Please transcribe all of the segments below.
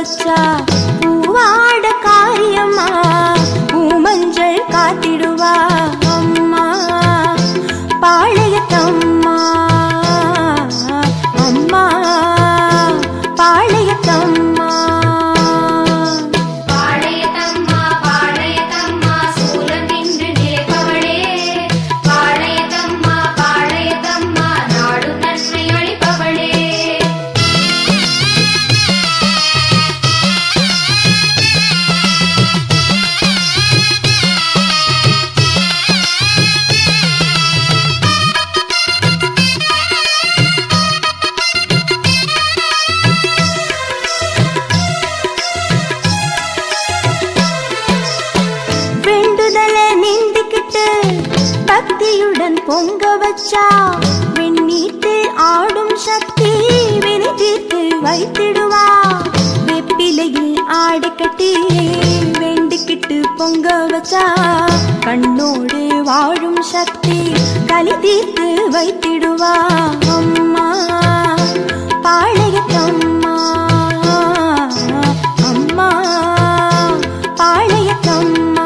வச்சா பூவாட காரியம்மா பூமஞ்சள் காத்திடுவா அம்மா பாளையத்தம்மா அம்மா பாளையத்தம்மா பக்தியுடன் பொங்க வச்சா வெண்ணீட்டில் ஆடும் சக்தி வினை தீர்த்து வைத்திடுவா வெப்பிலையில் ஆடை கட்டி வேண்டிக்கிட்டு பொங்க வச்சா கண்ணோடு வாழும் சக்தி கலி தீர்த்து வைத்திடுவா அம்மா பாளையத்தம்மா அம்மா பாளையத்தம்மா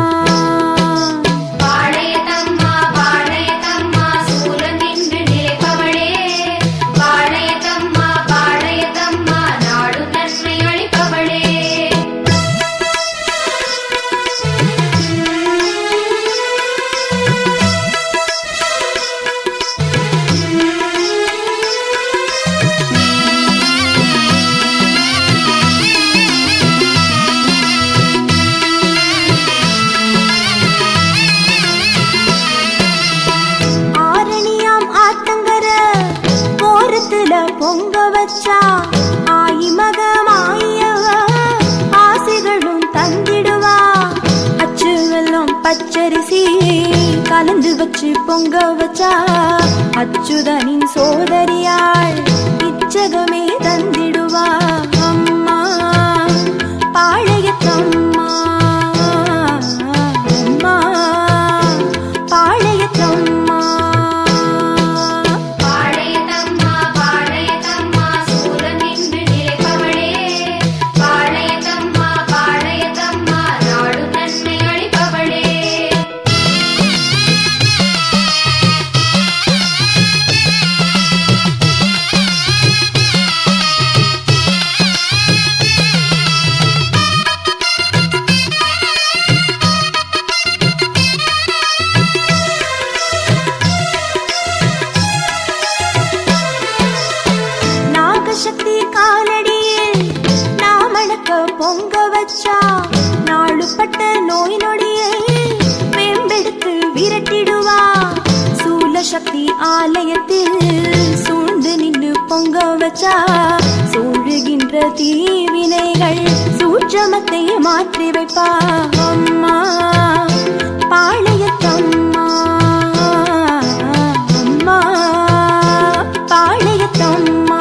பொங்க வச்சா ஆயி மகமாயவ ஆசைகளும் தந்திடுவா அச்சு வெல்லம் பச்சரிசி கலந்து வச்சு பொங்க வச்சா அச்சுதனின் சோதரியாள் இச்சகமே தந்திடுவா அம்மா பாளையத்தம்மா அம்மா பாளையத்தம்மா சக்தி காலடியில் நாமணக்க பொங்க வச்சா நாளுப்பட்ட நோய் நொடியை மேம்பெடுத்து விரட்டிடுவா சூல சக்தி ஆலயத்தில் சூழ்ந்து நின்று பொங்க வச்சா சூழுகின்ற தீவினைகள் சூட்சமத்தை மாற்றி வைப்பா அம்மா பாளையத்தம்மா அம்மா பாளையத்தம்மா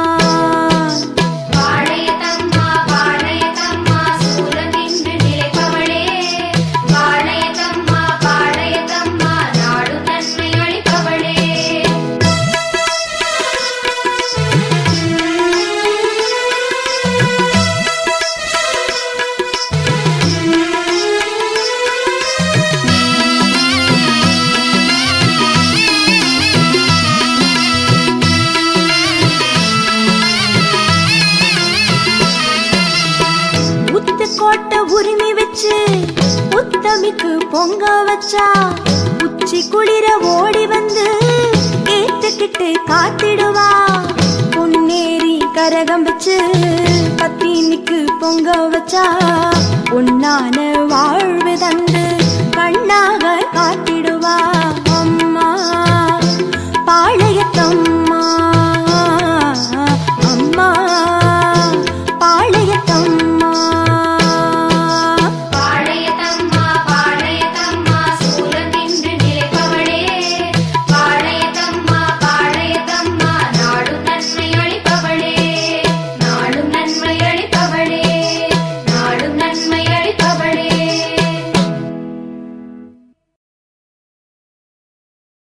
உரிமை வச்சு உத்தமிக்கு பொங்க வச்சா உச்சி குளிர ஓடி வந்து ஏத்துக்கிட்டு காத்திடுவா பொன்னேரி கரகம் வச்சு பத்தினிக்கு பொங்க வச்சா பொன்னான வாழ்வு தந்து கண்ணாக காத்திடுவா